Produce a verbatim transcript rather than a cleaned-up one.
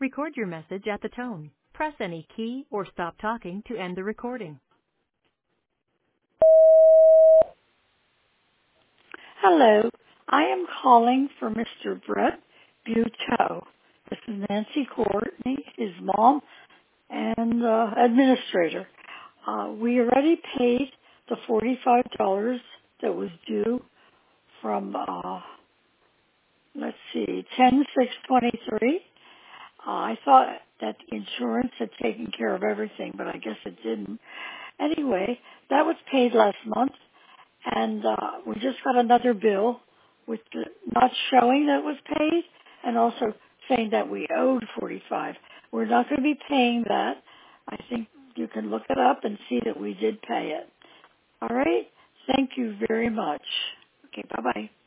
Record your message at the tone. Press any key or stop talking to end the recording. Hello, I am calling for Mister Brett Buteau. This is Nancy Courtney, his mom and uh, administrator. Uh, we already paid the forty-five dollars that was due from, uh, let's see, ten six twenty-three. Uh, I thought that the insurance had taken care of everything, but I guess it didn't. Anyway, that was paid last month. And uh, we just got another bill with the, not showing that it was paid and also saying that we owed forty-five. We're not going to be paying that. I think you can look it up and see that we did pay it. All right? Thank you very much. Okay, bye-bye.